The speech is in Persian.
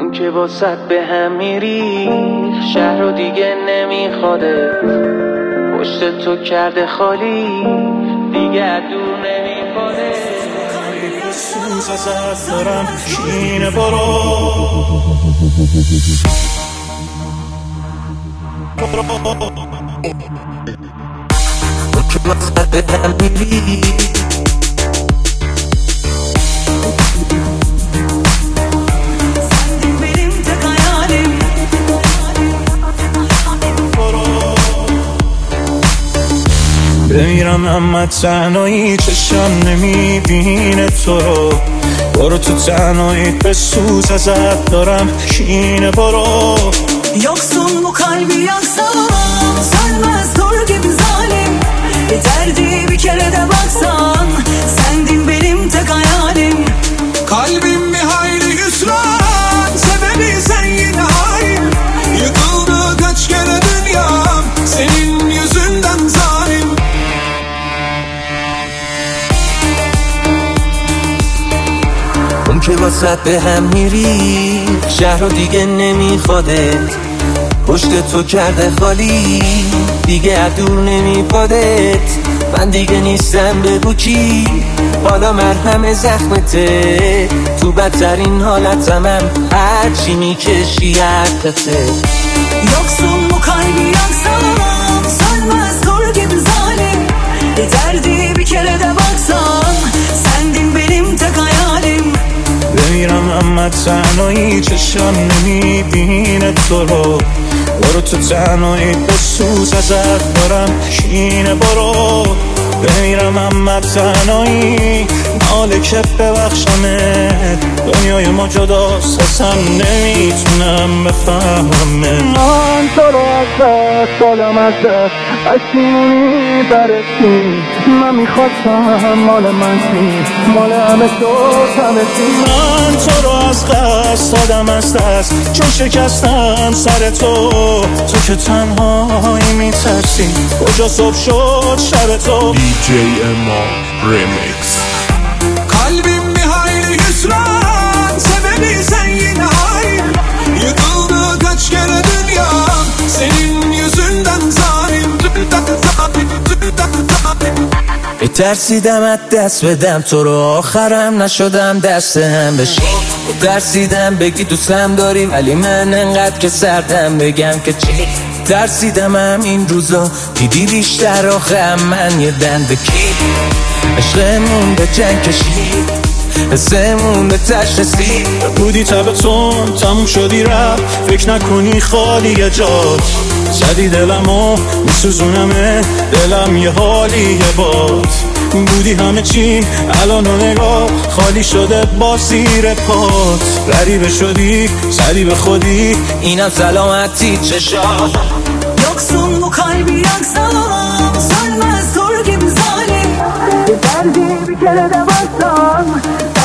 که واسط به هم میری، شهر رو دیگه نمیخواده، پشت تو کرده خالی، دیگه دور نمیخواده. سوز ازت دارم شینه برو که واسط به هم میری، بمیرم اما تنهایی چشم نمیبینه تو رو، برو تو تنهایی به سوز ازت دارم şine برو. Yoksun bu kalbi yaksam, sönmez dur gibi zalim. Yeterdi bir kere de baksan, sendin benim tek hayalim. Kalbim bir hayli hüsran, sebebi sen yine hain. Yıkıldı kaç kere dünyam, senin yüzünden zalim. اون که واسط به هم میری، شهر رو دیگه نمیخوادت، پشت تو کرده خالی، دیگه عدور نمیپادت. من دیگه نیستم بگو کی، حالا مرهم زخمته، تو بدترین حالتمم هرچی میکشی حقته. Yoksun bu kalbi yaksam, sönmez dur gibi zalim. Yeterdi bir kere de baksan, sendin benim tek hayalim. بمیرم اما تنهایی چشم نمیبینه تو رو، برو تو تنهایی به سوز ازت دارم şine برو. بمیرم اما تنهایی مالکه ببخشمت، دنیای ما جداست اصلا نمیتونم بفهمه. من تو رو از دست دادم، از دست پشیمونی برسی، من میخواستم مال من سی، مال همه تو همه سی. من تو رو از دست دادم، از دست چون شکستم سر تو، تو که تنهایی میترسی کجا صبح شد شب تو. DJ Emma Remix. Kalbim bir hayli hüsran, sebebi sen yine hain. Yıkıldı kaç kere dünyam, senin yüzünden zalim. ترسیدم از دست بدم تو رو، آخرم نشدم دست هم بشی. ترسیدم بگی دوستم داری، ولی من انقدر که سردم بگم که چی. ترسیدم این روزا دیدی بیشتر آخه من یه دندکی. عشقمون به جنگ کشید، حسمون به تش رسید. بودی تبتون تموم شدی رفت، فکر نکنی خالی جات. زدی دلمو میسوزونمه، دلم یه حالی یه باد. بودی همه چی الان و نگاه خالی شده با زیر پات. غریبه شدی زدی به خودی، اینم سلامتی چشات. Yoksun bu kalbi yaksam, sönmez dur gibi zalim. Yeterdi bir kere de baksan,